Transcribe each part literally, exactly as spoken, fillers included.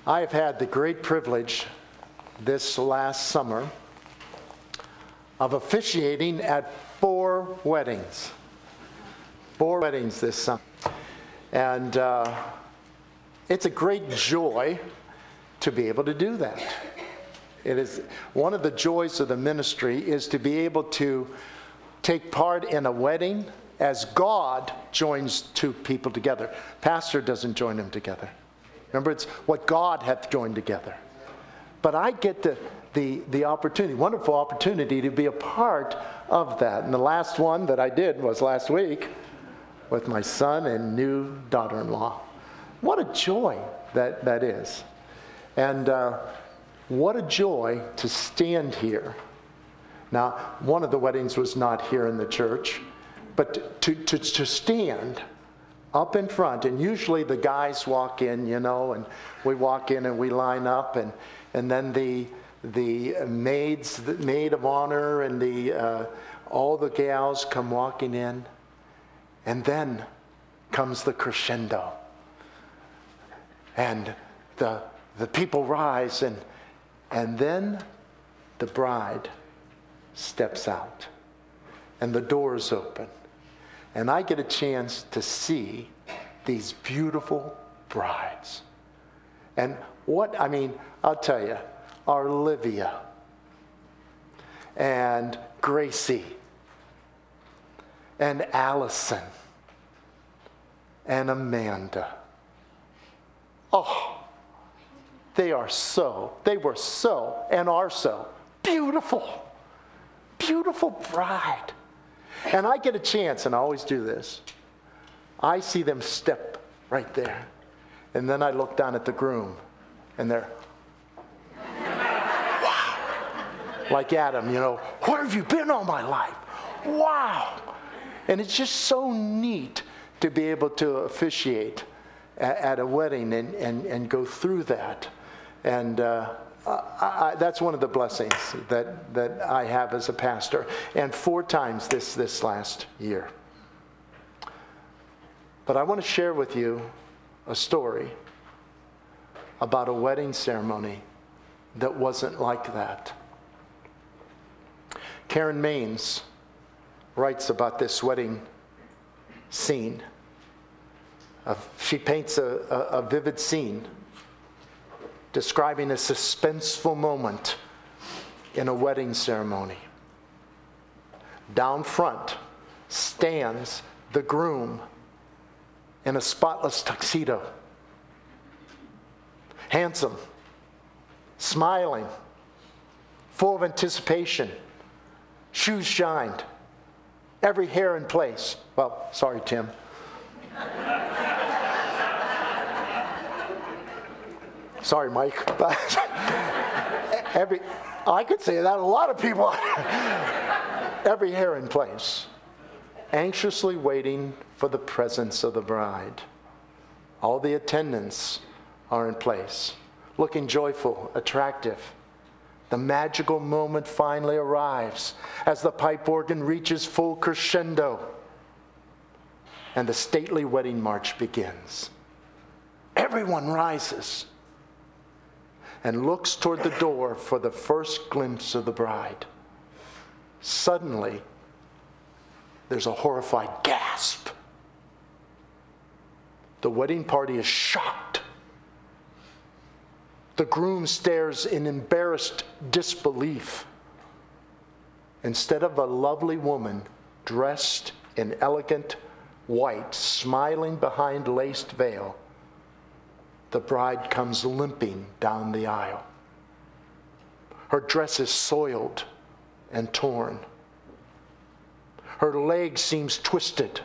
I have had the great privilege this last summer of officiating at four weddings. Four weddings this summer. And uh, it's a great joy to be able to do that. It is one of the joys of the ministry is to be able to take part in a wedding as God joins two people together. Pastor doesn't join them together. Remember, it's what God hath joined together. But I get the, the, the opportunity, wonderful opportunity to be a part of that. And the last one that I did was last week with my son and new daughter-in-law. What a joy that, that is. And uh, what a joy to stand here. Now, one of the weddings was not here in the church, but to, to, to stand up in front, and usually the guys walk in, you know, and we walk in and we line up, and, and then the the maids, the maid of honor, and the uh, all the gals come walking in, and then comes the crescendo, and the the people rise, and and then the bride steps out, and the doors open. And I get a chance to see these beautiful brides. And what, I mean, I'll tell you, our Olivia and Gracie and Allison and Amanda. Oh, they are so, they were so, and are so beautiful, beautiful bride. And I get a chance, and I always do this. I see them step right there. And then I look down at the groom, and they're, wow. Like Adam, you know, where have you been all my life? Wow. And it's just so neat to be able to officiate at, at a wedding and, and, and go through that. And uh, I, I, that's one of the blessings that, that I have as a pastor, and four times this, this last year. But I want to share with you a story about a wedding ceremony that wasn't like that. Karen Maines writes about this wedding scene. Uh, she paints a, a, a vivid scene describing a suspenseful moment in a wedding ceremony. Down front stands the groom in a spotless tuxedo. Handsome, smiling, full of anticipation, shoes shined, every hair in place. Well, sorry, Tim. Sorry, Mike. Every, I could say that a lot of people. Every hair in place, anxiously waiting for the presence of the bride. All the attendants are in place, looking joyful, attractive. The magical moment finally arrives as the pipe organ reaches full crescendo and the stately wedding march begins. Everyone rises and looks toward the door for the first glimpse of the bride. Suddenly, there's a horrified gasp. The wedding party is shocked. The groom stares in embarrassed disbelief. Instead of a lovely woman dressed in elegant white, smiling behind laced veil, the bride comes limping down the aisle. Her dress is soiled and torn. Her leg seems twisted.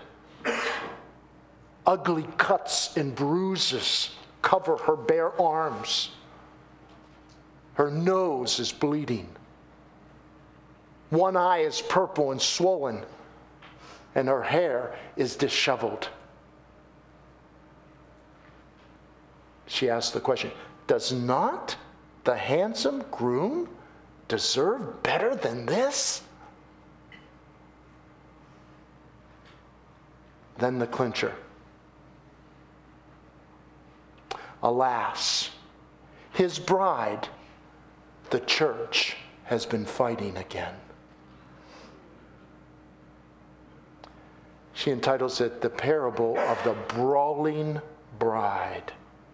Ugly cuts and bruises cover her bare arms. Her nose is bleeding. One eye is purple and swollen, and her hair is disheveled. She asks the question, does not the handsome groom deserve better than this? Then the clincher. Alas, His bride, the church, has been fighting again. She entitles it The Parable of the Brawling Bride.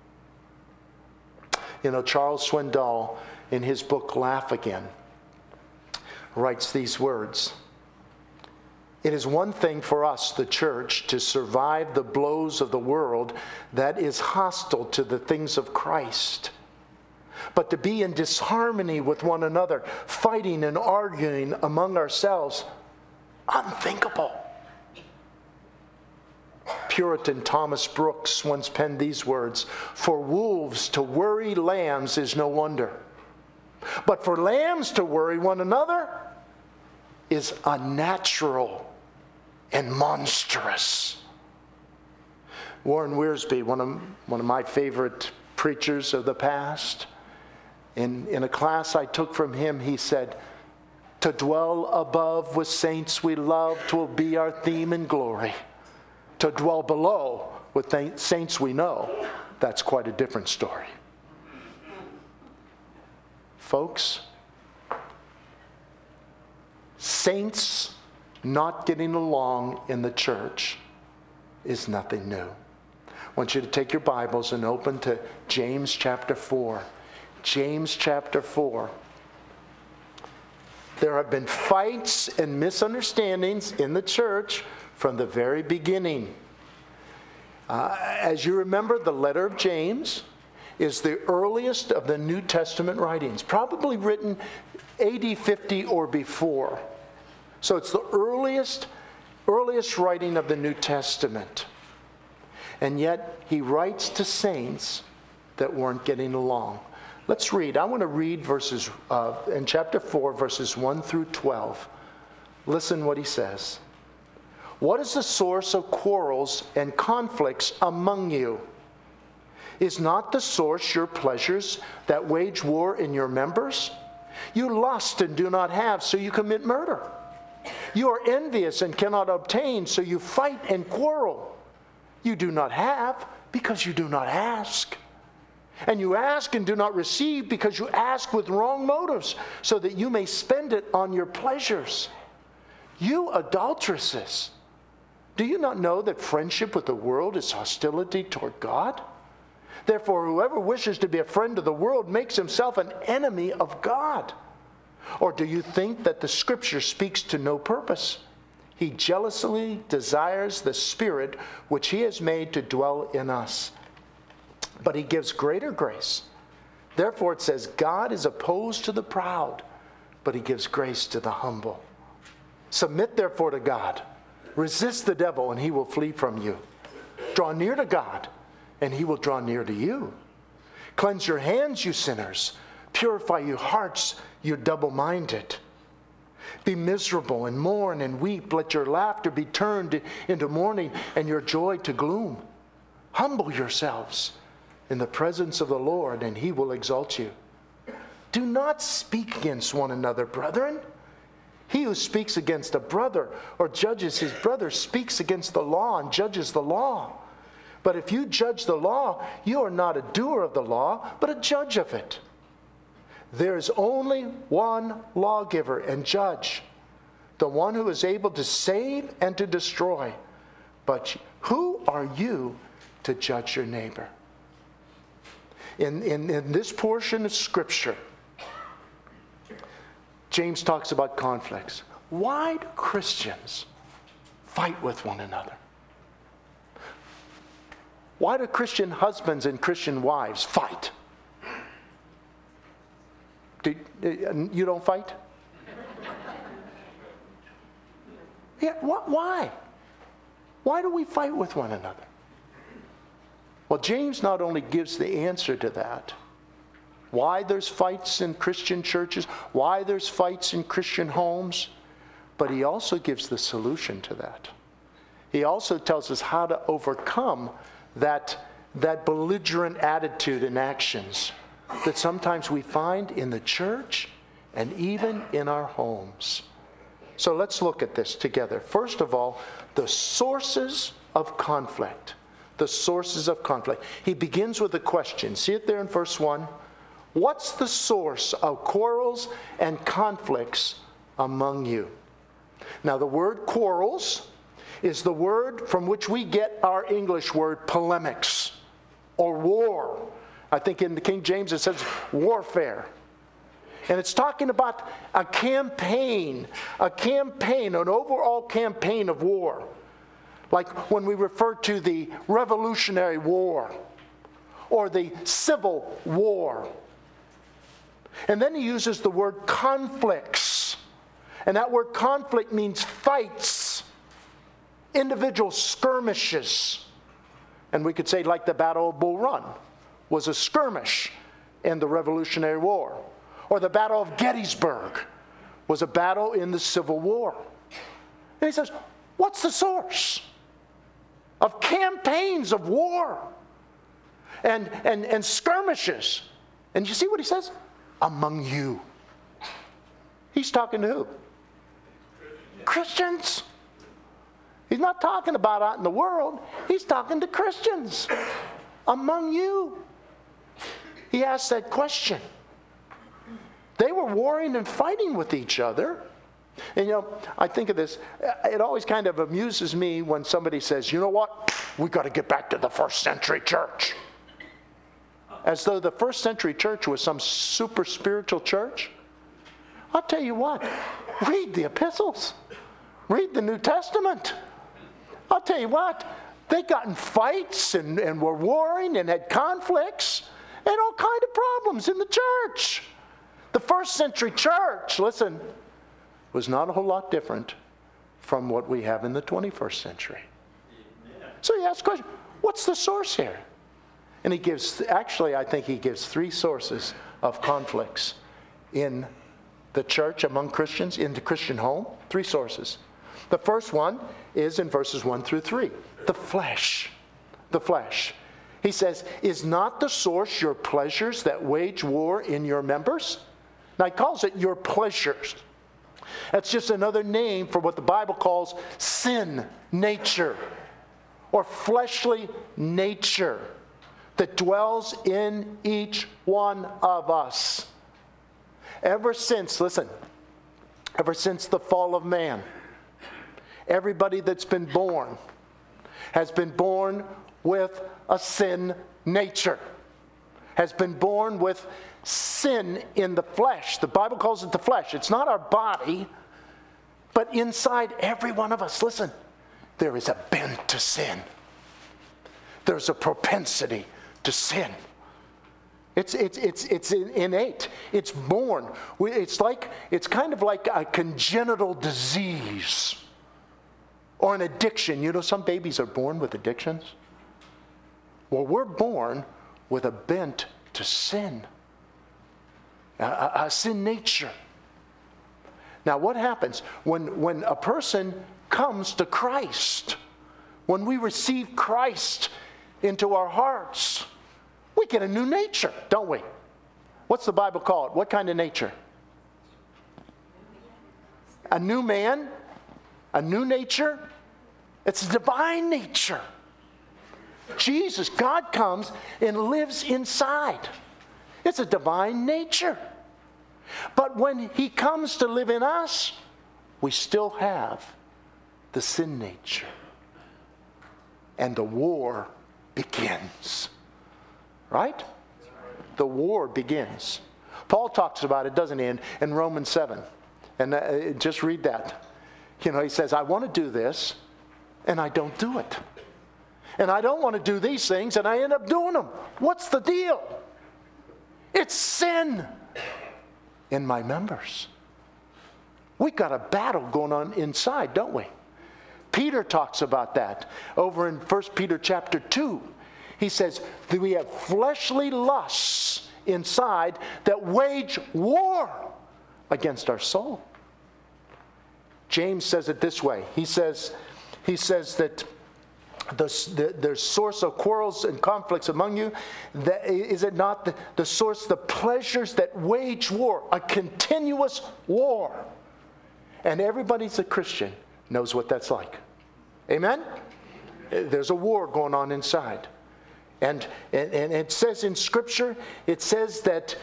You know, Charles Swindoll, in his book Laugh Again, writes these words. It is one thing for us, the church, to survive the blows of the world that is hostile to the things of Christ. But to be in disharmony with one another, fighting and arguing among ourselves, unthinkable. Puritan Thomas Brooks once penned these words, "For wolves to worry lambs is no wonder, but for lambs to worry one another is unnatural and monstrous." Warren Wiersbe, one of, one of my favorite preachers of the past, in, in a class I took from him, he said, "To dwell above with saints we love, 'twill be our theme and glory. To dwell below with th- saints we know, that's quite a different story." Folks, saints not getting along in the church is nothing new. I want you to take your Bibles and open to James chapter four. James chapter four. There have been fights and misunderstandings in the church from the very beginning. Uh, as you remember, the letter of James is the earliest of the New Testament writings, probably written A D fifty or before. So it's the earliest, earliest writing of the New Testament. And yet he writes to saints that weren't getting along. Let's read. I want to read verses uh, in chapter four, verses one through twelve. Listen what he says. "What is the source of quarrels and conflicts among you? Is not the source your pleasures that wage war in your members? You lust and do not have, so you commit murder. You are envious and cannot obtain, so you fight and quarrel. You do not have because you do not ask. And you ask and do not receive because you ask with wrong motives, so that you may spend it on your pleasures. You adulteresses! Do you not know that friendship with the world is hostility toward God? Therefore, whoever wishes to be a friend of the world makes himself an enemy of God. Or do you think that the Scripture speaks to no purpose? He jealously desires the Spirit which He has made to dwell in us. But He gives greater grace. Therefore it says, God is opposed to the proud, but He gives grace to the humble. Submit therefore to God. Resist the devil, and he will flee from you. Draw near to God, and He will draw near to you. Cleanse your hands, you sinners. Purify your hearts, you double-minded. Be miserable and mourn and weep. Let your laughter be turned into mourning and your joy to gloom. Humble yourselves in the presence of the Lord, and He will exalt you. Do not speak against one another, brethren. He who speaks against a brother or judges his brother speaks against the law and judges the law. But if you judge the law, you are not a doer of the law, but a judge of it. There is only one lawgiver and judge, the one who is able to save and to destroy. But who are you to judge your neighbor? In, in, in this portion of Scripture, James talks about conflicts. Why do Christians fight with one another? Why do Christian husbands and Christian wives fight? Do, you don't fight? Yeah, wh- why? Why do we fight with one another? Well, James not only gives the answer to that, why there's fights in Christian churches, why there's fights in Christian homes, but he also gives the solution to that. He also tells us how to overcome that, that belligerent attitude and actions that sometimes we find in the church and even in our homes. So let's look at this together. First of all, the sources of conflict. The sources of conflict. He begins with a question. See it there in verse one? What's the source of quarrels and conflicts among you? Now, the word quarrels is the word from which we get our English word polemics or war. I think in the King James it says warfare. And it's talking about a campaign, a campaign, an overall campaign of war. Like when we refer to the Revolutionary War or the Civil War. And then he uses the word conflicts. And that word conflict means fights, individual skirmishes. And we could say like the Battle of Bull Run was a skirmish in the Revolutionary War. Or the Battle of Gettysburg was a battle in the Civil War. And he says, what's the source of campaigns of war and, and, and skirmishes? And you see what he says? Among you. He's talking to who? Christians. He's not talking about out in the world. He's talking to Christians. Among you. He asked that question. They were warring and fighting with each other. And you know, I think of this, it always kind of amuses me when somebody says, you know what, we got to get back to the first century church. As though the first century church was some super spiritual church. I'll tell you what, read the epistles. Read the New Testament. I'll tell you what, they got in fights and, and were warring and had conflicts and all kind of problems in the church. The first century church, listen, was not a whole lot different from what we have in the twenty-first century. Amen. So he asks the question, what's the source here? And he gives, actually I think he gives three sources of conflicts in the church among Christians, in the Christian home. Three sources. The first one is in verses one through three. The flesh. The flesh. He says, is not the source your pleasures that wage war in your members? Now he calls it your pleasures. That's just another name for what the Bible calls sin nature or fleshly nature that dwells in each one of us. Ever since, listen, ever since the fall of man, everybody that's been born has been born with a sin nature, has been born with sin in the flesh. The Bible calls it the flesh. It's not our body, but inside every one of us, listen, there is a bent to sin. There's a propensity to sin. It's it's it's it's innate. It's born. It's like it's kind of like a congenital disease or an addiction. You know, some babies are born with addictions. Well, we're born with a bent to sin. A, a, a sin nature. Now, what happens when, when a person comes to Christ? When we receive Christ into our hearts, we get a new nature, don't we? What's the Bible call it? What kind of nature? A new man? A new nature? It's a divine nature. Jesus, God comes and lives inside. It's a divine nature. But when he comes to live in us, we still have the sin nature. And the war begins. Right? The war begins. Paul talks about it, doesn't he, in, in Romans seven. And uh, just read that. You know, he says, I want to do this, and I don't do it. And I don't want to do these things, and I end up doing them. What's the deal? It's sin in my members. We got a battle going on inside, don't we? Peter talks about that over in First Peter chapter two. He says that we have fleshly lusts inside that wage war against our soul. James says it this way. He says, he says that The, the, the source of quarrels and conflicts among you, that, is it not the, the source, the pleasures that wage war, a continuous war? And everybody that's a Christian knows what that's like. Amen? There's a war going on inside. And, and, and it says in Scripture, it says that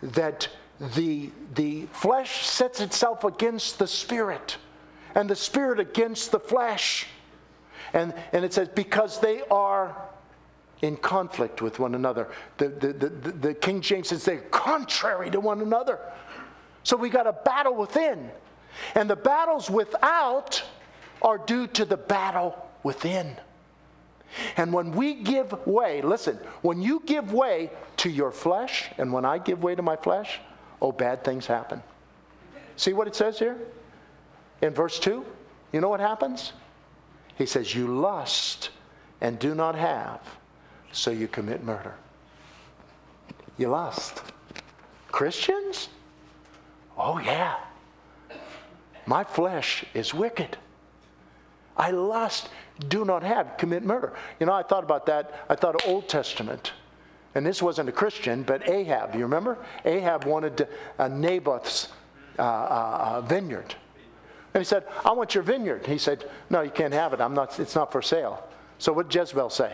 that the, the flesh sets itself against the spirit, and the spirit against the flesh. And, and it says, because they are in conflict with one another. The, the, the, the King James says they're contrary to one another. So we got a battle within. And the battles without are due to the battle within. And when we give way, listen, when you give way to your flesh, and when I give way to my flesh, oh, bad things happen. See what it says here? In verse two, you know what happens? He says, you lust and do not have, so you commit murder. You lust. Christians? Oh, yeah. My flesh is wicked. I lust, do not have, commit murder. You know, I thought about that. I thought of Old Testament. And this wasn't a Christian, but Ahab. You remember? Ahab wanted uh, Naboth's uh, uh, vineyard. And he said, I want your vineyard. He said, no, you can't have it. I'm not. It's not for sale. So what did Jezebel say?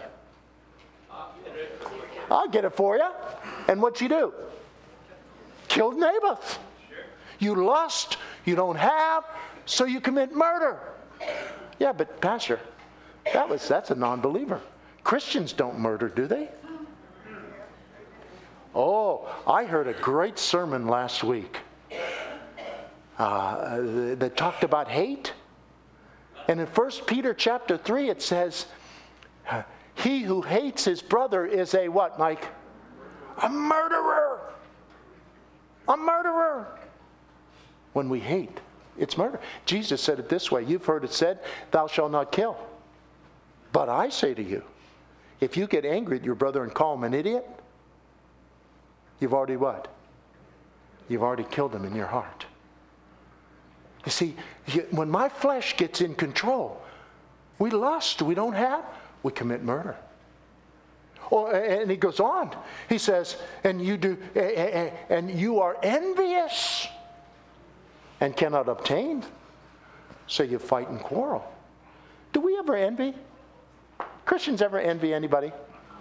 I'll get it for you. And what'd she do? Killed Naboth. You lust, you don't have, so you commit murder. Yeah, but Pastor, that was that's a non-believer. Christians don't murder, do they? Oh, I heard a great sermon last week uh, that talked about hate. And in First Peter chapter three, it says, he who hates his brother is a what, Mike? A murderer. A murderer. When we hate, it's murder. Jesus said it this way. You've heard it said, thou shalt not kill. But I say to you, if you get angry at your brother and call him an idiot, you've already what? You've already killed him in your heart. You see, when my flesh gets in control, we lust, we don't have, we commit murder. Oh, and he goes on. He says, and you do, and you are envious and cannot obtain, so you fight and quarrel. Do we ever envy? Christians ever envy anybody?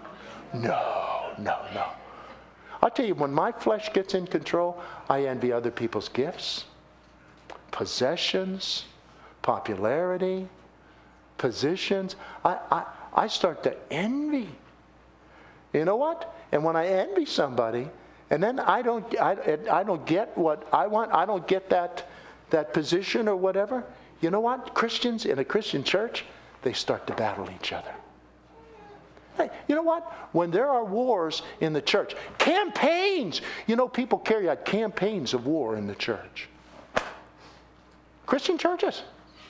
No, no, no. I'll tell you, when my flesh gets in control, I envy other people's gifts, possessions, popularity, positions. I, I, I start to envy. You know what? And when I envy somebody, and then I don't, I, I don't get what I want, I don't get that, that position or whatever, you know what? Christians in a Christian church, they start to battle each other. Hey, you know what? When there are wars in the church, campaigns, you know, people carry out campaigns of war in the church. Christian churches.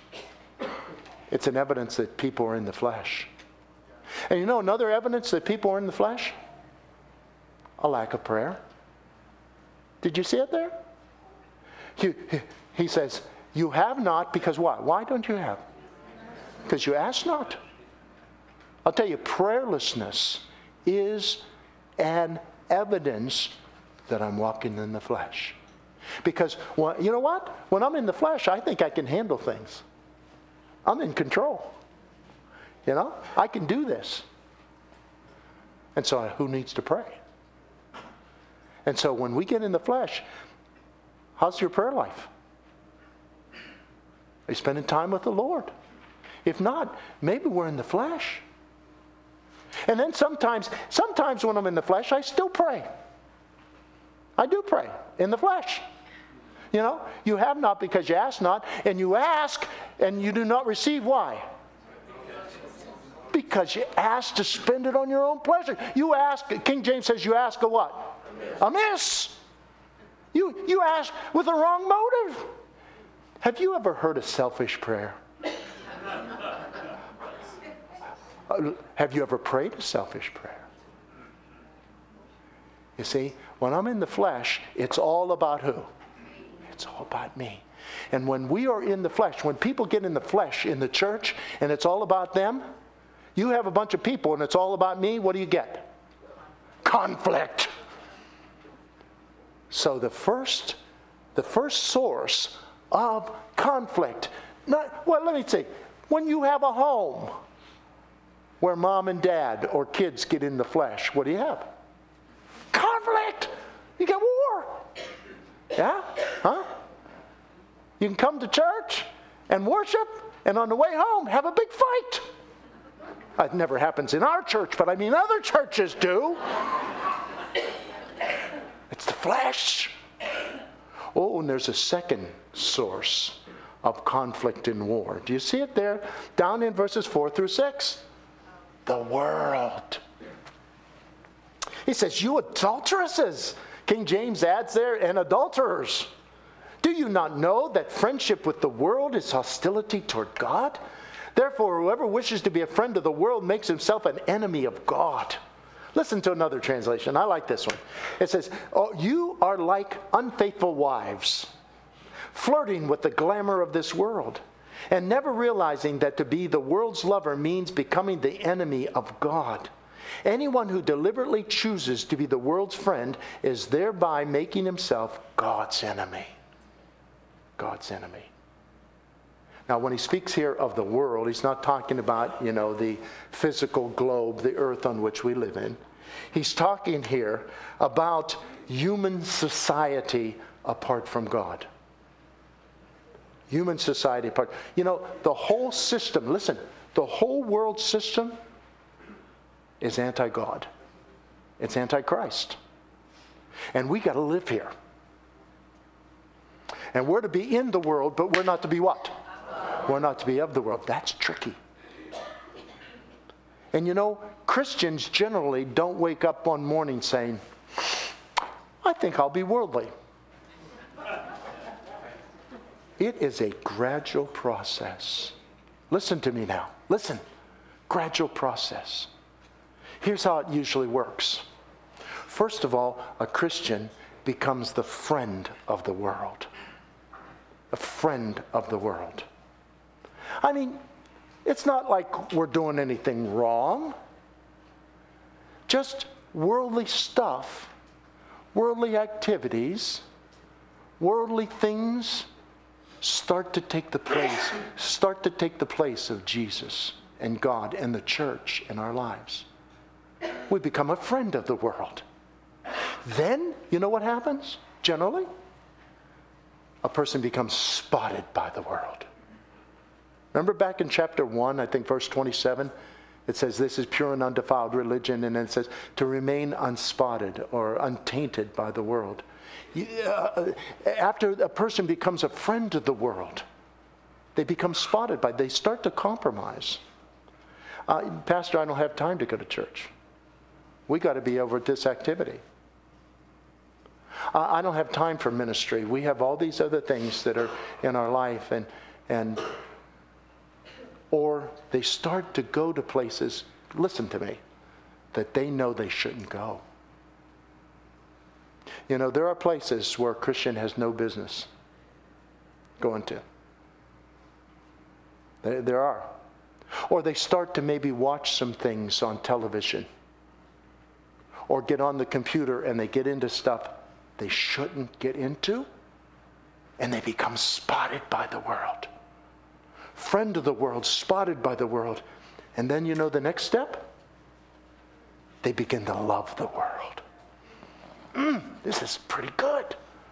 It's an evidence that people are in the flesh. And you know another evidence that people are in the flesh? A lack of prayer. Did you see it there? He, he says, you have not because what? Why don't you have? Because you ask not. I'll tell you, prayerlessness is an evidence that I'm walking in the flesh. Because, well, you know what? When I'm in the flesh, I think I can handle things. I'm in control. You know? I can do this. And so who needs to pray? And so when we get in the flesh, how's your prayer life? Are you spending time with the Lord? If not, maybe we're in the flesh. And then sometimes, sometimes when I'm in the flesh, I still pray. I do pray in the flesh. You know, you have not because you ask not, and you ask and you do not receive. Why? Because you ask to spend it on your own pleasure. You ask, King James says you ask a what? Amiss. You, you ask with the wrong motive. Have you ever heard a selfish prayer? uh, have you ever prayed a selfish prayer? You see, when I'm in the flesh, it's all about who? It's all about me. And when we are in the flesh, when people get in the flesh in the church and it's all about them, you have a bunch of people and it's all about me, what do you get? Conflict. So the first, the first source of conflict, not, well, let me see, when you have a home where mom and dad or kids get in the flesh, what do you have? Conflict. You get war. Yeah? Huh? You can come to church and worship, and on the way home, have a big fight. That never happens in our church, but I mean other churches do. It's the flesh. Oh, and there's a second source of conflict and war. Do you see it there? Down in verses four through six. The world. He says, you adulteresses. King James adds there, and adulterers. Do you not know that friendship with the world is hostility toward God? Therefore, whoever wishes to be a friend of the world makes himself an enemy of God. Listen to another translation. I like this one. It says, oh, you are like unfaithful wives, flirting with the glamour of this world, and never realizing that to be the world's lover means becoming the enemy of God. Anyone who deliberately chooses to be the world's friend is thereby making himself God's enemy. God's enemy. Now, when he speaks here of the world, he's not talking about, you know, the physical globe, the earth on which we live in. He's talking here about human society apart from God. Human society apart. You know, the whole system, listen, the whole world system is anti-God. It's anti-Christ. And we got to live here. And we're to be in the world, but we're not to be what? We're not to be of the world. That's tricky. And you know, Christians generally don't wake up one morning saying, I think I'll be worldly. It is a gradual process. Listen to me now. Listen. Gradual process. Here's how it usually works. First of all, a Christian becomes the friend of the world. A friend of the world. I mean, it's not like we're doing anything wrong. Just worldly stuff, worldly activities, worldly things start to take the place, start to take the place of Jesus and God and the church in our lives. We become a friend of the world. Then, you know what happens, generally? A person becomes spotted by the world. Remember back in chapter one, I think verse twenty-seven, it says this is pure and undefiled religion, and then it says to remain unspotted or untainted by the world. Uh, after a person becomes a friend of the world, they become spotted by, they start to compromise. Uh, Pastor, I don't have time to go to church. We got to be over at this activity. Uh, I don't have time for ministry. We have all these other things that are in our life, and and or they start to go to places, listen to me, that they know they shouldn't go. You know, there are places where a Christian has no business going to. There, there are. Or they start to maybe watch some things on television, or get on the computer and they get into stuff they shouldn't get into, and they become spotted by the world. Friend of the world, spotted by the world. And then you know the next step? They begin to love the world. Mm, this is pretty good.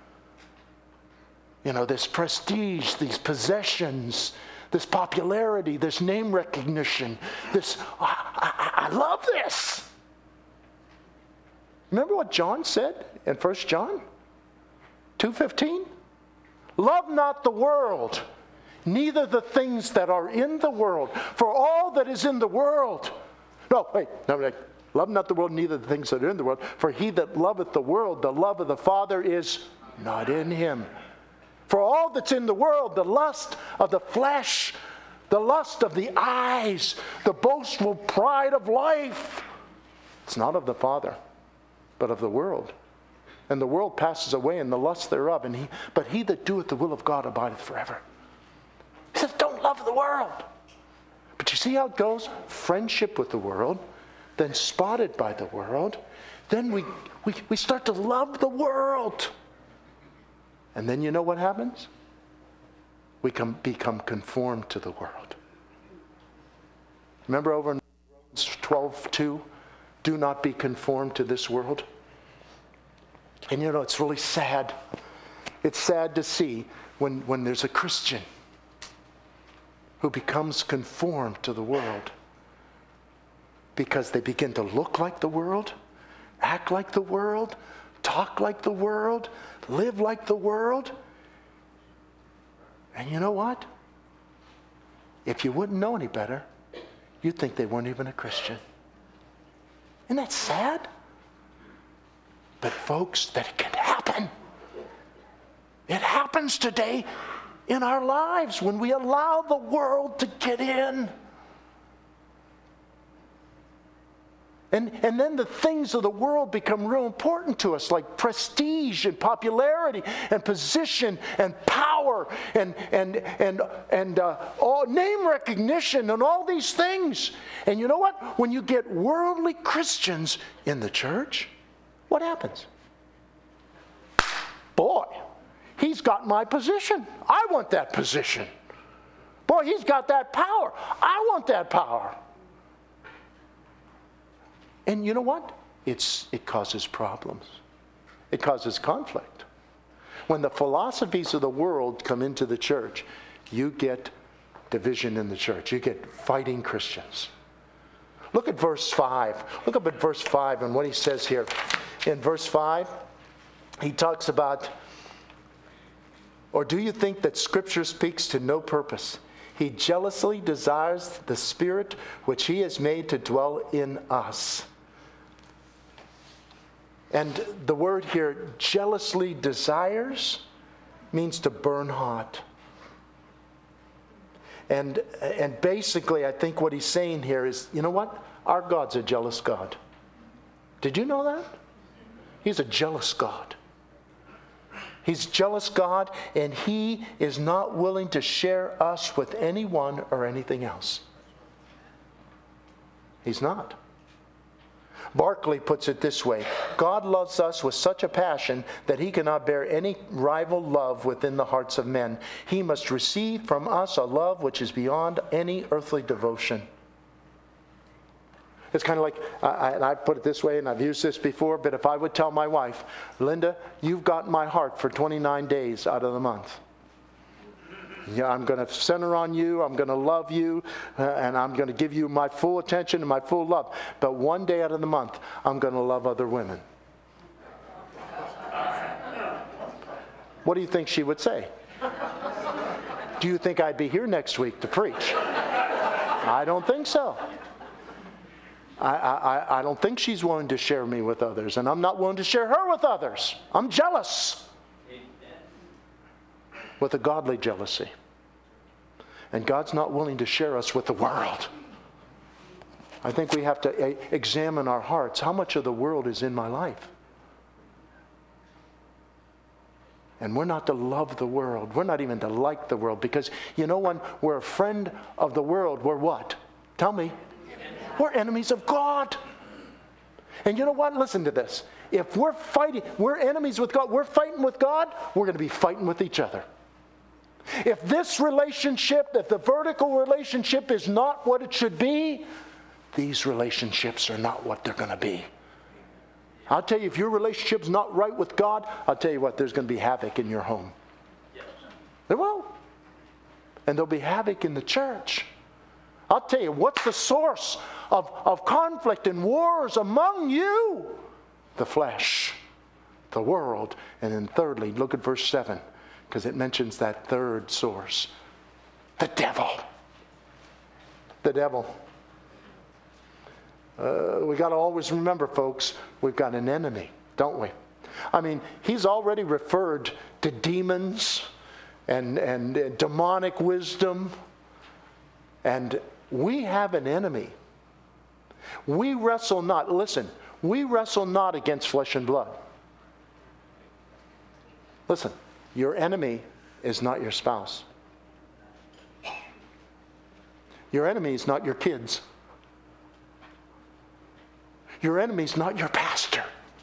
You know, this prestige, these possessions, this popularity, this name recognition, this, I, I, I love this. Remember what John said in First John two fifteen? Love not the world, neither the things that are in the world. For all that is in the world. No, wait, no, wait. Love not the world, neither the things that are in the world. For he that loveth the world, the love of the Father is not in him. For all that's in the world, the lust of the flesh, the lust of the eyes, the boastful pride of life, it's not of the Father, but of the world. And the world passes away and the lust thereof, and he, but he that doeth the will of God abideth forever. He says, don't love the world. But you see how it goes? Friendship with the world, then spotted by the world, then we, we, we start to love the world. And then you know what happens? We come, become conformed to the world. Remember over in Romans twelve two, do not be conformed to this world. And you know, it's really sad. It's sad to see when, when there's a Christian who becomes conformed to the world because they begin to look like the world, act like the world, talk like the world, live like the world. And you know what? If you wouldn't know any better, you'd think they weren't even a Christian. Isn't that sad? But folks, that it can happen. It happens today in our lives when we allow the world to get in. And, and then the things of the world become real important to us, like prestige and popularity and position and power and and and and uh, all name recognition and all these things. And you know what? When you get worldly Christians in the church, what happens? Boy, he's got my position. I want that position. Boy, he's got that power. I want that power. And you know what? It's, it causes problems. It causes conflict. When the philosophies of the world come into the church, you get division in the church. You get fighting Christians. Look at verse five. Look up at verse five and what he says here. In verse five, he talks about, or do you think that Scripture speaks to no purpose? He jealously desires the Spirit which he has made to dwell in us. And the word here, jealously desires, means to burn hot. And, and basically, I think what he's saying here is, you know what? Our God's a jealous God. Did you know that? He's a jealous God. He's a jealous God, and he is not willing to share us with anyone or anything else. He's not. Barclay puts it this way: God loves us with such a passion that he cannot bear any rival love within the hearts of men. He must receive from us a love which is beyond any earthly devotion. It's kind of like, I, and I've put it this way, and I've used this before, but if I would tell my wife, Linda, you've got my heart for twenty-nine days out of the month. Yeah, I'm going to center on you, I'm going to love you, uh, and I'm going to give you my full attention and my full love. But one day out of the month, I'm going to love other women. What do you think she would say? Do you think I'd be here next week to preach? I don't think so. I, I, I don't think she's willing to share me with others, and I'm not willing to share her with others. I'm jealous. With a godly jealousy. And God's not willing to share us with the world. I think we have to examine our hearts. How much of the world is in my life? And we're not to love the world. We're not even to like the world. Because, you know, when we're a friend of the world, we're what? Tell me. We're enemies of God. And you know what? Listen to this. If we're fighting, we're enemies with God, we're fighting with God, we're going to be fighting with each other. If this relationship, if the vertical relationship is not what it should be, these relationships are not what they're going to be. I'll tell you, if your relationship's not right with God, I'll tell you what, there's going to be havoc in your home. Yes. There will. And there'll be havoc in the church. I'll tell you, what's the source of, of conflict and wars among you? The flesh, the world, and then thirdly, look at verse seven, because it mentions that third source, the devil. The devil. Uh, we got to always remember, folks, we've got an enemy, don't we? I mean, he's already referred to demons and, and uh, demonic wisdom, and we have an enemy. We wrestle not, listen, we wrestle not against flesh and blood. Listen, your enemy is not your spouse. Your enemy is not your kids. Your enemy is not your pastor.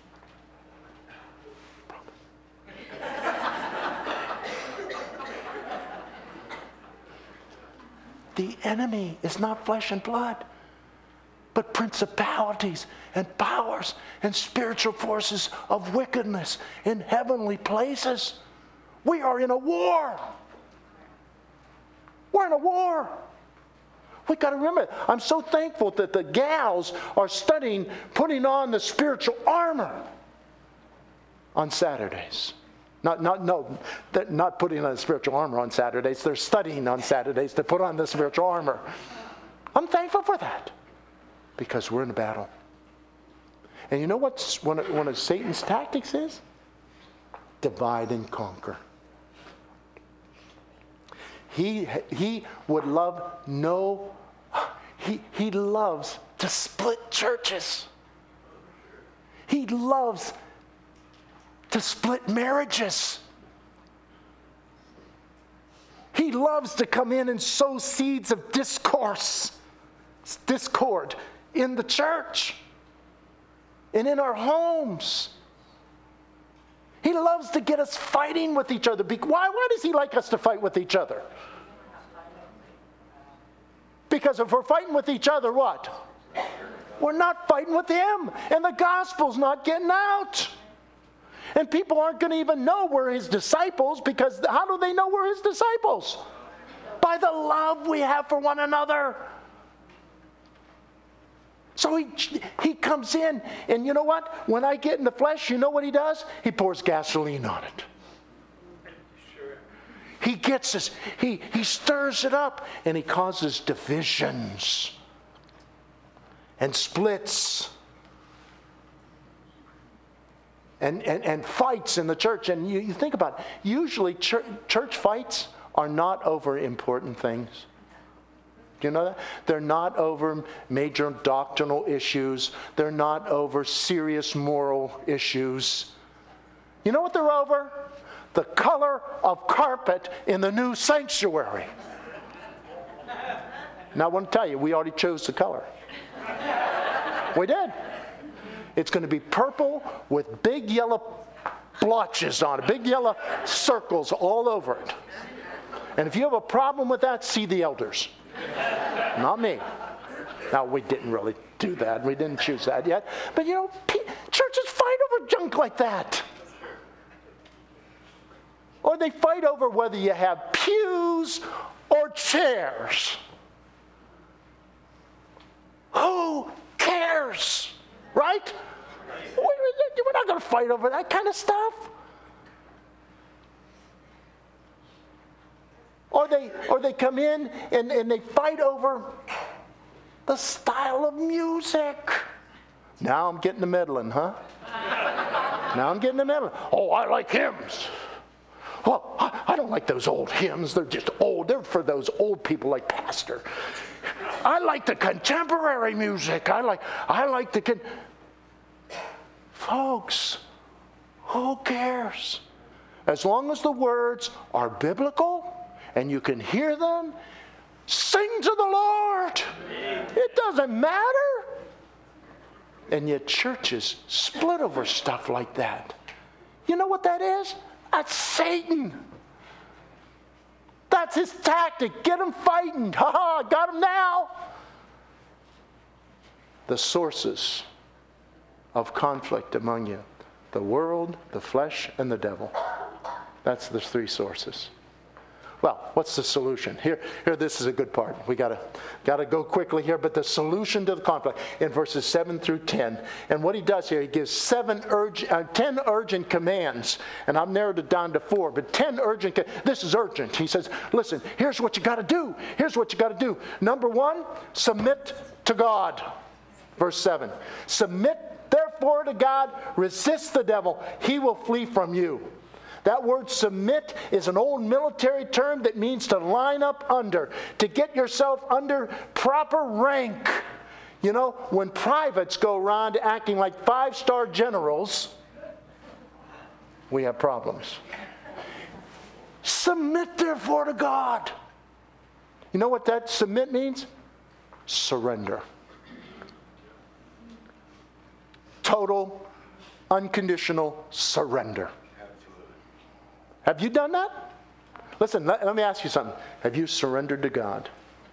The enemy is not flesh and blood, but principalities and powers and spiritual forces of wickedness in heavenly places. We are in a war. We're in a war. We got to remember, I'm so thankful that the gals are studying putting on the spiritual armor on Saturdays. Not, not, no, they're not putting on the spiritual armor on Saturdays. They're studying on Saturdays to put on the spiritual armor. I'm thankful for that because we're in a battle. And you know what one of, one of Satan's tactics is? Divide and conquer. He, he would love no, he, he loves to split churches. He loves to split marriages. He loves to come in and sow seeds of discourse, discord in the church and in our homes. He loves to get us fighting with each other. Why, why does he like us to fight with each other? Because if we're fighting with each other, what? We're not fighting with him. And the gospel's not getting out. And people aren't going to even know we're his disciples, because how do they know we're his disciples? By the love we have for one another. So he, he comes in, and you know what? When I get in the flesh, you know what he does? He pours gasoline on it. He gets us, he, he stirs it up, and he causes divisions and splits and, and, and fights in the church. And you, you think about it, usually church, church fights are not over important things. Do you know that? They're not over major doctrinal issues. They're not over serious moral issues. You know what they're over? The color of carpet in the new sanctuary. Now I want to tell you, we already chose the color. We did. It's going to be purple with big yellow blotches on it, big yellow circles all over it. And if you have a problem with that, see the elders. Not me. Now, we didn't really do that. We didn't choose that yet. But, you know, churches fight over junk like that. Or they fight over whether you have pews or chairs. Who cares? Right? We're not going to fight over that kind of stuff. Or they or they come in and, and they fight over the style of music. Now I'm getting the meddling, huh? Now I'm getting the meddling. Oh, I like hymns. Well, I, I don't like those old hymns. They're just old. They're for those old people like Pastor. I like the contemporary music. I like I like the con- Folks, who cares? As long as the words are biblical and you can hear them, sing to the Lord. It doesn't matter. And yet churches split over stuff like that. You know what that is? That's Satan. That's his tactic. Get them fighting. Ha ha, got them now. The sources of conflict among you: the world, the flesh, and the devil. That's the three sources. Well, what's the solution? Here, here. This is a good part. We gotta, gotta go quickly here. But the solution to the conflict in verses seven through ten, and what he does here, he gives seven urgent, uh, ten urgent commands, and I've narrowed it down to four. But ten urgent. This is urgent. He says, "Listen, here's what you got to do. Here's what you got to do. Number one, submit to God." Verse seven. Submit therefore to God. Resist the devil. He will flee from you. That word submit is an old military term that means to line up under, to get yourself under proper rank. You know, when privates go around acting like five-star generals, we have problems. Submit therefore to God. You know what that submit means? Surrender. Total, unconditional surrender. Have you done that? Listen, let, let me ask you something. Have you surrendered to God?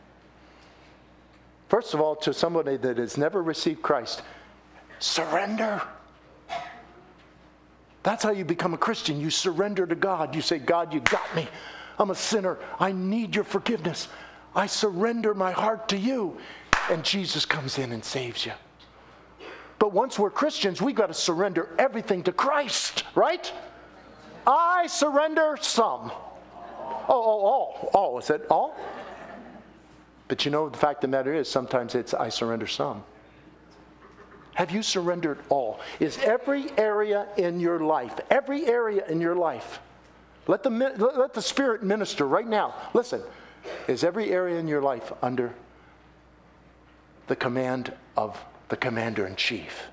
First of all, to somebody that has never received Christ, surrender. That's how you become a Christian. You surrender to God. You say, God, you got me. I'm a sinner. I need your forgiveness. I surrender my heart to you. And Jesus comes in and saves you. But once we're Christians, we got to surrender everything to Christ, right? I surrender some. Oh, oh, all. Oh, is that all? But you know, the fact of the matter is, sometimes it's I surrender some. Have you surrendered all? Is every area in your life, every area in your life, let the, let the Spirit minister right now. Listen, is every area in your life under the command of the Commander-in-Chief?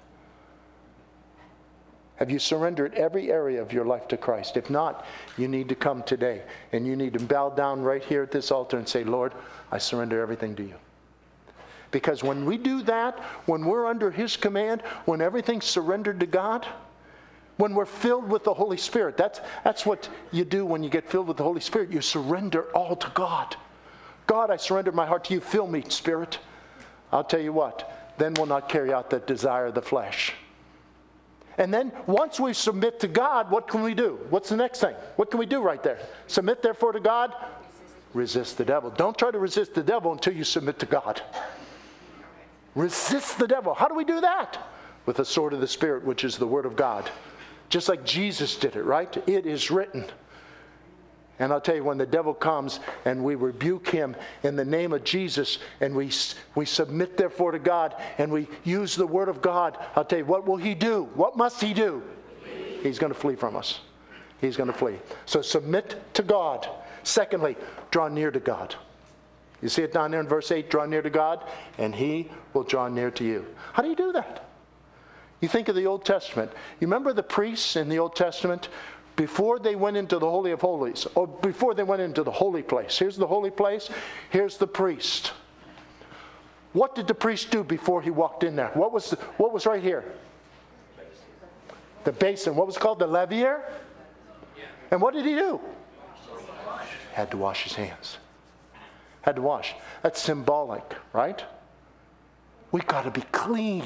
Have you surrendered every area of your life to Christ? If not, you need to come today and you need to bow down right here at this altar and say, Lord, I surrender everything to you. Because when we do that, when we're under His command, when everything's surrendered to God, when we're filled with the Holy Spirit, that's, that's what you do when you get filled with the Holy Spirit. You surrender all to God. God, I surrender my heart to you. Fill me, Spirit. I'll tell you what, then we'll not carry out the desire of the flesh. And then once we submit to God, what can we do? What's the next thing? What can we do right there? Submit therefore to God. Resist the devil. Don't try to resist the devil until you submit to God. Resist the devil. How do we do that? With the sword of the Spirit, which is the Word of God. Just like Jesus did it, right? It is written. And I'll tell you, when the devil comes and we rebuke him in the name of Jesus and we we submit therefore to God and we use the Word of God, I'll tell you, what will he do? What must he do? He's going to flee from us. He's going to flee. So submit to God. Secondly, draw near to God. You see it down there in verse eight, draw near to God and He will draw near to you. How do you do that? You think of the Old Testament. You remember the priests in the Old Testament? Before they went into the Holy of Holies, or before they went into the holy place. Here's the holy place. Here's the priest. What did the priest do before he walked in there? What was the, what was right here? The basin. What was it called? The laver? And what did he do? Had to wash his hands. Had to wash. That's symbolic, right? We got to be clean.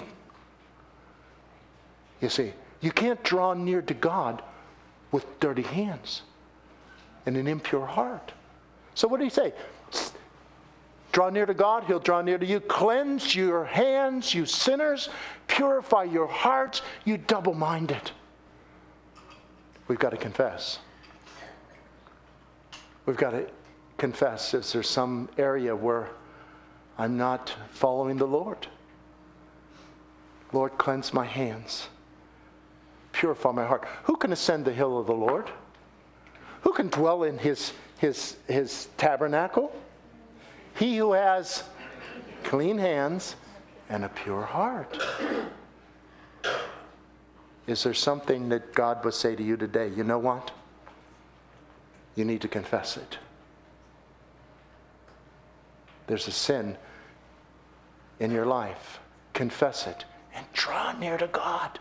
You see, you can't draw near to God with dirty hands and an impure heart. So what did he say? Draw near to God, He'll draw near to you. Cleanse your hands, you sinners. Purify your hearts, you double-minded. We've got to confess. We've got to confess if there's some area where I'm not following the Lord. Lord, cleanse my hands. Purify my heart. Who can ascend the hill of the Lord? Who can dwell in his, his, his tabernacle? He who has clean hands and a pure heart. Is there something that God would say to you today? You know what? You need to confess it. There's a sin in your life. Confess it and draw near to God.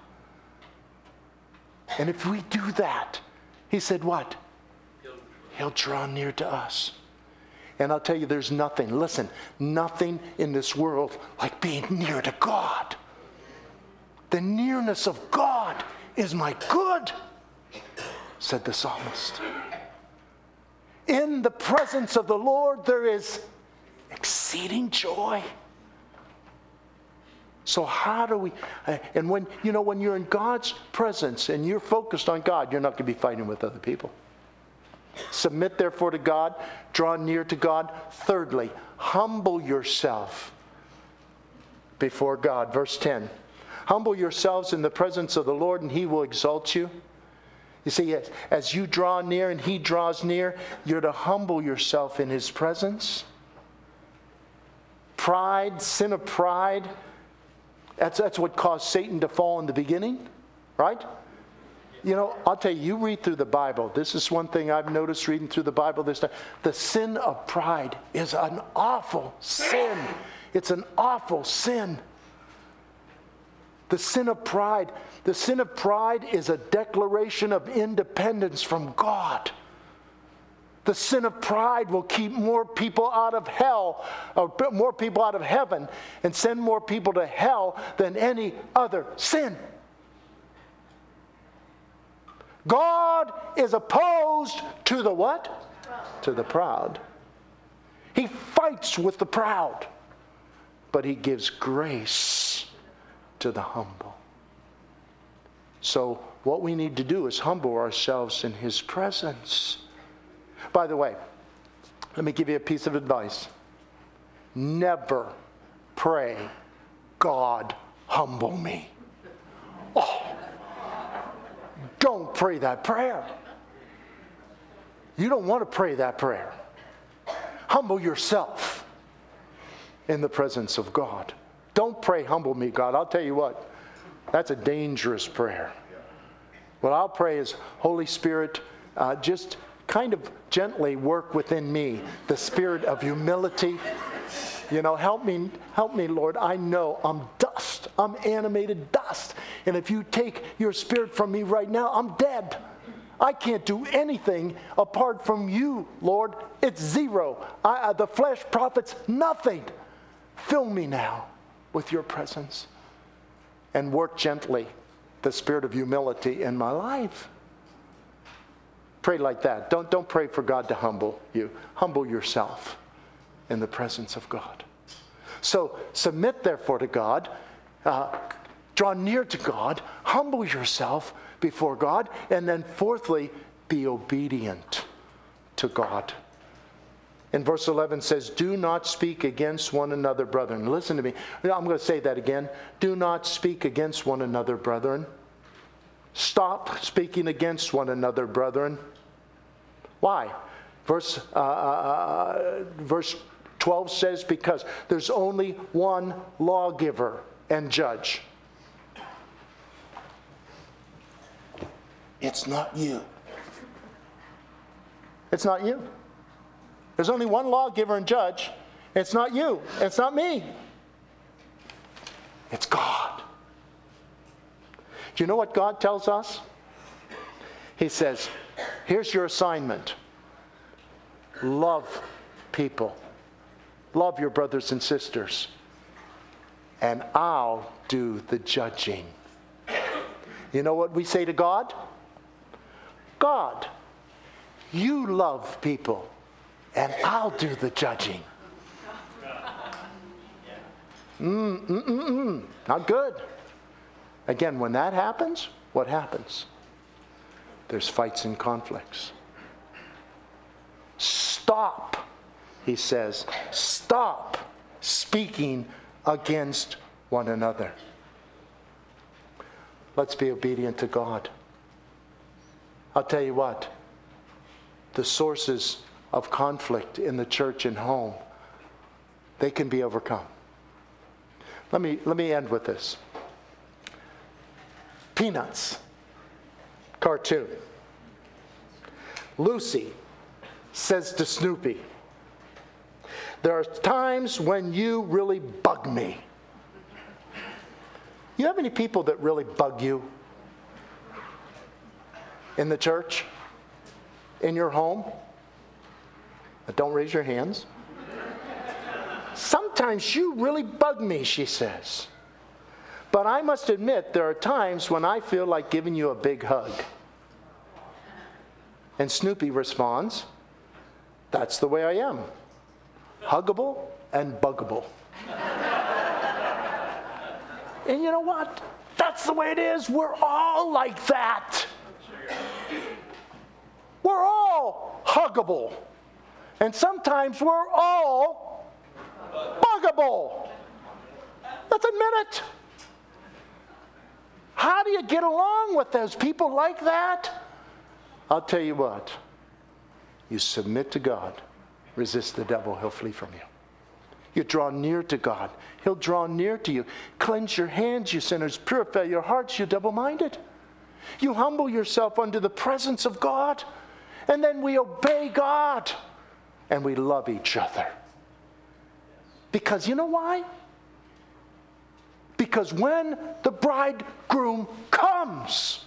And if we do that, he said what? He'll draw near to us. And I'll tell you, there's nothing, listen, nothing in this world like being near to God. The nearness of God is my good, said the psalmist. In the presence of the Lord, there is exceeding joy. So how do we, and when, you know, when you're in God's presence and you're focused on God, you're not going to be fighting with other people. Submit therefore to God, draw near to God. Thirdly, humble yourself before God. Verse ten, humble yourselves in the presence of the Lord and He will exalt you. You see, as, as you draw near and He draws near, you're to humble yourself in His presence. Pride, sin of pride, That's, that's what caused Satan to fall in the beginning, right? You know, I'll tell you, you read through the Bible. This is one thing I've noticed reading through the Bible this time. The sin of pride is an awful sin. It's an awful sin. The sin of pride. The sin of pride is a declaration of independence from God. The sin of pride will keep more people out of hell, or more people out of heaven, and send more people to hell than any other sin. God is opposed to the what? To the proud. He fights with the proud, but he gives grace to the humble. So what we need to do is humble ourselves in his presence. By the way, let me give you a piece of advice. Never pray, God, humble me. Oh, don't pray that prayer. You don't want to pray that prayer. Humble yourself in the presence of God. Don't pray, humble me, God. I'll tell you what, that's a dangerous prayer. What I'll pray is, Holy Spirit, uh, just kind of gently work within me the spirit of humility. You know, help me, help me, Lord. I know I'm dust. I'm animated dust. And if you take your spirit from me right now, I'm dead. I can't do anything apart from you, Lord. It's zero. I, uh, the flesh profits nothing. Fill me now with your presence and work gently the spirit of humility in my life. Pray like that. Don't, don't pray for God to humble you. Humble yourself in the presence of God. So submit therefore to God. Uh, draw near to God. Humble yourself before God. And then fourthly, be obedient to God. In verse eleven says, do not speak against one another, brethren. Listen to me. I'm going to say that again. Do not speak against one another, brethren. Stop speaking against one another, brethren. Why? Verse, uh, uh, verse twelve says, because there's only one lawgiver and judge. It's not you. It's not you. There's only one lawgiver and judge. It's not you. It's not me. It's God. Do you know what God tells us? He says, here's your assignment. Love people. Love your brothers and sisters. And I'll do the judging. You know what we say to God? God, you love people, and I'll do the judging. Mm, mm, mm, mm. Not good. Again, when that happens, what happens? There's fights and conflicts. Stop, he says, stop speaking against one another. Let's be obedient to God. I'll tell you what, the sources of conflict in the church and home, they can be overcome. Let me, let me end with this. Peanuts cartoon. Lucy says to Snoopy, there are times when you really bug me. You have any people that really bug you? In the church? In your home? Don't raise your hands. Sometimes you really bug me, she says. But I must admit, there are times when I feel like giving you a big hug. And Snoopy responds, that's the way I am. Huggable and buggable. And you know what? That's the way it is. We're all like that. We're all huggable. And sometimes we're all buggable. Let's admit it. How do you get along with those people like that? I'll tell you what. You submit to God. Resist the devil. He'll flee from you. You draw near to God. He'll draw near to you. Cleanse your hands, you sinners. Purify your hearts, you double-minded. You humble yourself under the presence of God. And then we obey God. And we love each other. Because you know why? Because when the bridegroom comes,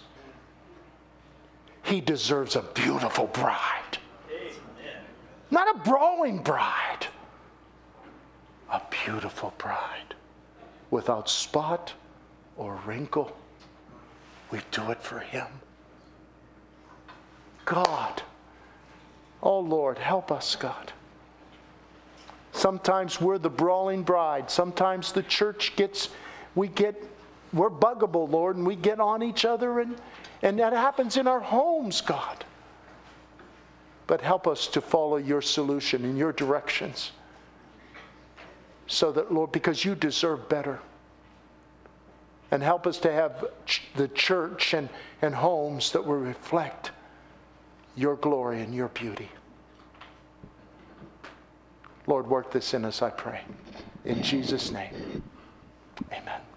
he deserves a beautiful bride. Not a brawling bride. A beautiful bride. Without spot or wrinkle. We do it for him. God. Oh, Lord, help us, God. Sometimes we're the brawling bride. Sometimes the church gets, we get, we're buggable, Lord, and we get on each other, and, and that happens in our homes, God. But help us to follow your solution and your directions. So that, Lord, because you deserve better. And help us to have ch- the church and, and homes that will reflect your glory and your beauty. Lord, work this in us, I pray. In Jesus' name, amen.